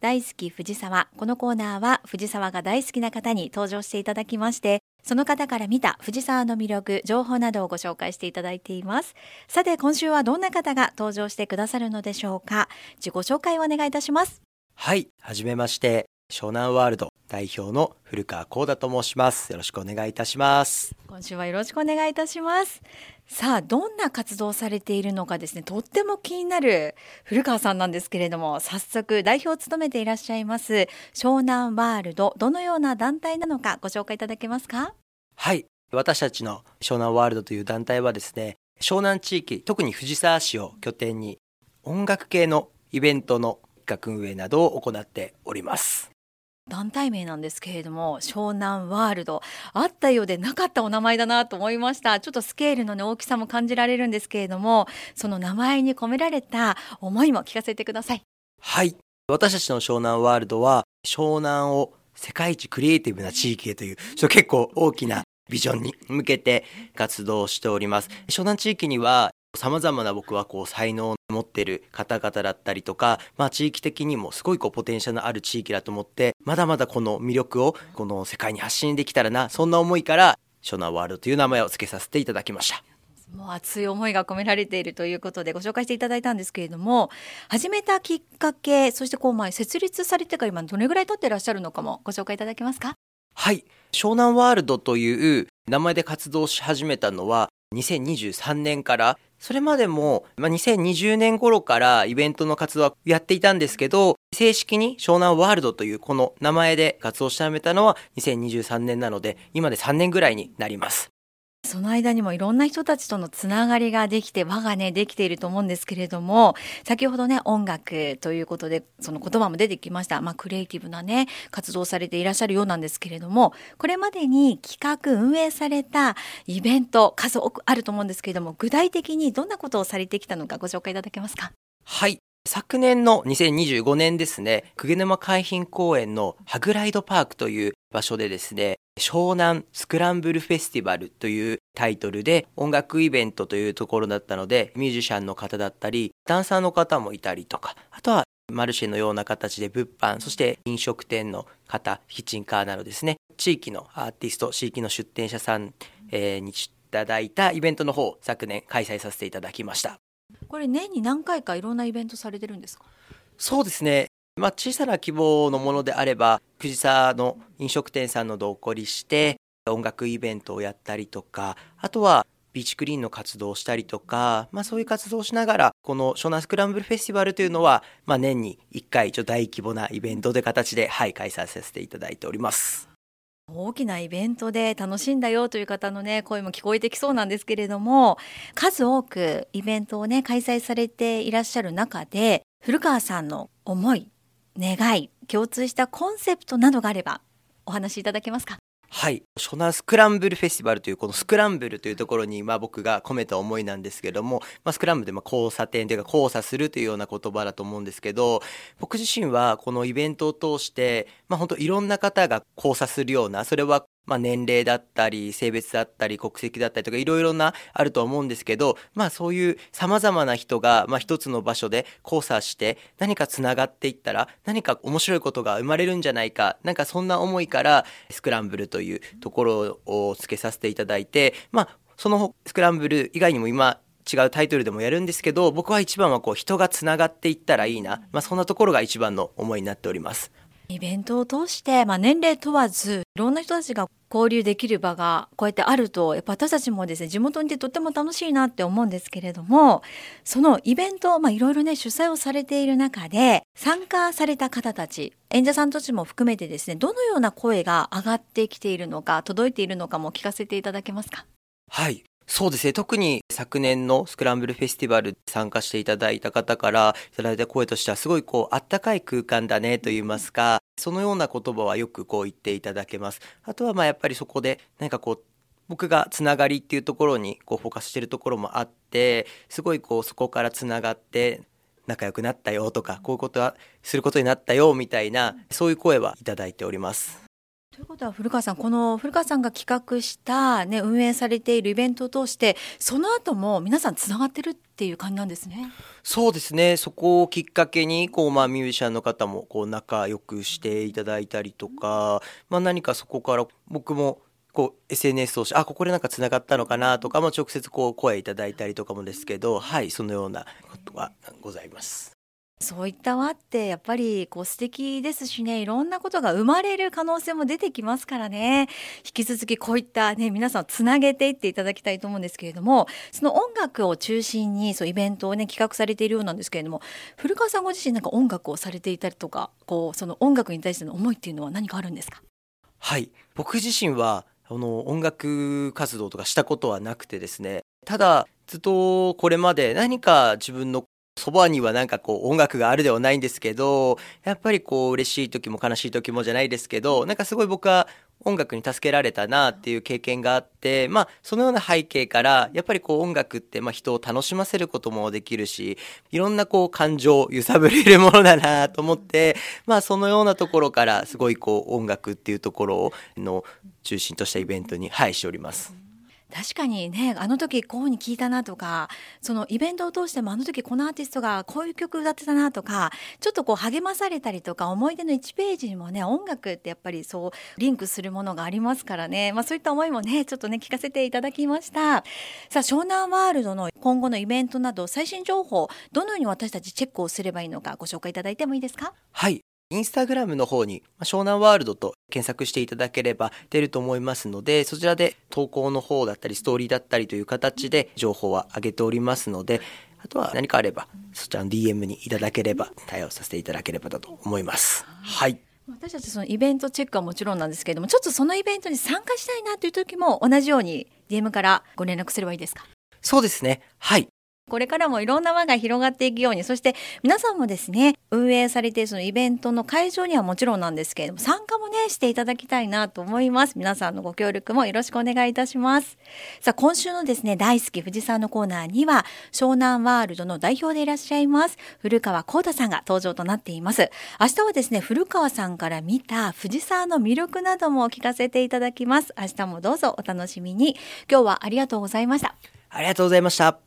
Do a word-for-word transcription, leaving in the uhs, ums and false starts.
大好き藤沢。このコーナーは藤沢が大好きな方に登場していただきまして、その方から見た藤沢の魅力、情報などをご紹介していただいています。さて今週はどんな方が登場してくださるのでしょうか。自己紹介をお願いいたします。 はい、はじめまして。湘南ワールド代表の古川光太と申します。よろしくお願いいたします。 今週はよろしくお願いいたします。さあ、どんな活動をされているのかですね、とっても気になる古川さんなんですけれども、早速代表を務めていらっしゃいます湘南ワールド、どのような団体なのかご紹介いただけますか。 はい、私たちの湘南ワールドという団体はですね、湘南地域、特に藤沢市を拠点に音楽系のイベントの企画運営などを行っております。 団体名なんですけれども、湘南ワールド、あったようでなかったお名前だなと思いました。ちょっとスケールの、ね、大きさも感じられるんですけれども、その名前に込められた思いも聞かせてください。 はい、私たちの湘南ワールドは湘南を世界一クリエイティブな地域へというちょ結構大きなビジョンに向けて活動しております。湘南地域には様々な僕はこう才能を持っている方々だったりとか、まあ、地域的にもすごいこうポテンシャルのある地域だと思って、まだまだこの魅力をこの世界に発信できたらな、そんな思いから湘南ワールドという名前を付けさせていただきました。 もう熱い思いが込められているということでご紹介していただいたんですけれども、始めたきっかけ、そしてこう前設立されてから今どれぐらい経っていらっしゃるのかもご紹介いただけますか。 はい、湘南ワールドという名前で活動し始めたのはにせんにじゅうさんねんから、それまでも、まあ、にせんにじゅうねん頃からイベントの活動はやっていたんですけど、正式に湘南ワールドというこの名前で活動し始めたのはにせんにじゅうさんねんなので、今でさんねんぐらいになります。 その間にもいろんな人たちとのつながりができて、輪がねできていると思うんですけれども、先ほどね音楽ということでその言葉も出てきました。まあクリエイティブなね活動をされていらっしゃるようなんですけれども、これまでに企画運営されたイベント数多くあると思うんですけれども、具体的にどんなことをされてきたのかご紹介いただけますか。 はい、昨年のにせんにじゅうごねんですね、鵠沼海浜公園のハグライドパークという場所でですね、湘南スクランブルフェスティバルというタイトルで音楽イベントというところだったので、ミュージシャンの方だったりダンサーの方もいたりとか、あとはマルシェのような形で物販、そして飲食店の方、キッチンカーなどですね、地域のアーティスト、地域の出店者さん、えー、にいただいたイベントの方、昨年開催させていただきました。 これ年に何回かいろんなイベントされてるんですか。 そうですね、まあ、小さな規模のものであれば藤沢の飲食店さんの同行りして音楽イベントをやったりとか、あとはビーチクリーンの活動をしたりとか、まあ、そういう活動をしながらこの湘南スクランブルフェスティバルというのは、まあ、年にいっかいちょっと大規模なイベントという形で、はい、開催させていただいております。 大きなイベントで楽しんだよという方のね声も聞こえてきそうなんですけれども、数多くイベントをね開催されていらっしゃる中で、古川さんの思い、願い、共通したコンセプトなどがあればお話しいただけますか。 はい、湘南スクランブルフェスティバルというこのスクランブルというところに、まあ、僕が込めた思いなんですけども、まあ、スクランブルでまあ交差点というか交差するというような言葉だと思うんですけど、僕自身はこのイベントを通して、まあ、本当いろんな方が交差するような、それはまあ年齢だったり性別だったり国籍だったりとかいろいろなあると思うんですけど、まあそういうさまざまな人がまあ一つの場所で交差して何かつながっていったら何か面白いことが生まれるんじゃないか、なんかそんな思いからスクランブルというところをつけさせていただいて、まあそのスクランブル以外にも今違うタイトルでもやるんですけど、僕は一番はこう人がつながっていったらいいな、まあそんなところが一番の思いになっております。 イベントを通して、まあ、年齢問わずいろんな人たちが交流できる場がこうやってあると、やっぱ私たちもですね地元にいてとっても楽しいなって思うんですけれども、そのイベント、まあ、いろいろね主催をされている中で参加された方たち、演者さんたちも含めてですね、どのような声が上がってきているのか届いているのかも聞かせていただけますか。 はい、そうですね、特に昨年のスクランブルフェスティバル参加していただいた方からいただいた声としては、すごいこうあったかい空間だねといいますか、そのような言葉はよくこう言っていただけます。あとはまあやっぱりそこで何かこう僕がつながりっていうところにこうフォーカスしているところもあって、すごいこうそこからつながって仲良くなったよとか、こういうことはすることになったよみたいな、そういう声はいただいております。 ということは古川さん、この古川さんが企画した、ね、運営されているイベントを通してその後も皆さんつながってるっていう感じなんですね。 そうですね。そこをきっかけにこう、まあ、ミュージシャンの方もこう仲良くしていただいたりとか、まあ、何かそこから僕もこう エスエヌエス をしてあここでなんかつながったのかなとか、まあ、直接こう声いただいたりとかもですけど、はい、そのようなことがございます。 そういった輪ってやっぱりこう素敵ですしね、いろんなことが生まれる可能性も出てきますからね。引き続きこういったね、皆さんつなげていっていただきたいと思うんですけれども、その音楽を中心にそうイベントをね企画されているようなんですけれども、古川さんご自身なんか音楽をされていたりとか、こうその音楽に対しての思いっていうのは何かあるんですか？ はい、僕自身はあの音楽活動とかしたことはなくてですね、ただずっとこれまで何か自分のそばにはなんかこう音楽があるではないんですけど、やっぱりこう嬉しい時も悲しい時もじゃないですけど、なんかすごい僕は音楽に助けられたなっていう経験があって、まあそのような背景からやっぱりこう音楽ってまあ人を楽しませることもできるし、いろんなこう感情を揺さぶれるものだなと思って、まあそのようなところからすごいこう音楽っていうところをの中心としたイベントにはいしております。 確かにね、あの時こういう風に聞いたなとか、そのイベントを通してもあの時このアーティストがこういう曲歌ってたなとか、ちょっとこう励まされたりとか、思い出のいちページにもね、音楽ってやっぱりそうリンクするものがありますからね、まあ、そういった思いもねちょっとね聞かせていただきました。さあ、湘南ワールドの今後のイベントなど最新情報、どのように私たちチェックをすればいいのかご紹介いただいてもいいですか？ はい、インスタグラムの方にまあ湘南ワールドと検索していただければ出ると思いますので、そちらで投稿の方だったりストーリーだったりという形で情報は上げておりますので、あとは何かあればそちらの ディーエム にいただければ対応させていただければだと思います。はい、 私たちそのイベントチェックはもちろんなんですけれども、ちょっとそのイベントに参加したいなという時も同じように ディーエム からご連絡すればいいですか？ そうですね。はい、 これからもいろんな輪が広がっていくように、そして皆さんもですね、運営されているそのイベントの会場にはもちろんなんですけれども、参加もねしていただきたいなと思います。皆さんのご協力もよろしくお願いいたします。さあ、今週のですね、大好き富士山のコーナーには湘南ワールドの代表でいらっしゃいます古川光太さんが登場となっています。明日はですね、古川さんから見た富士山の魅力なども聞かせていただきます。明日もどうぞお楽しみに。今日はありがとうございました。 ありがとうございました。